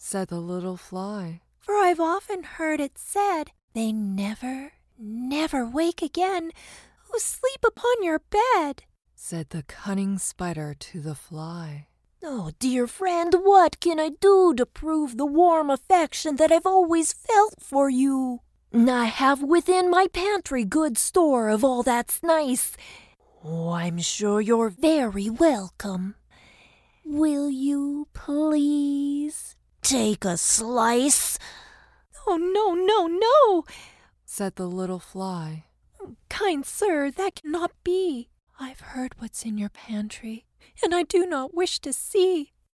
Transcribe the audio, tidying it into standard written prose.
said the little fly. "For I've often heard it said, they never, never wake again who sleep upon your bed," said the cunning spider to the fly. "Oh, dear friend, what can I do to prove the warm affection that I've always felt for you? I have within my pantry good store of all that's nice. Oh, I'm sure you're very welcome. Will you please take a slice?" "Oh, no, no, no," said the little fly. "Kind sir, that cannot be. I've heard what's in your pantry, and I do not wish to see.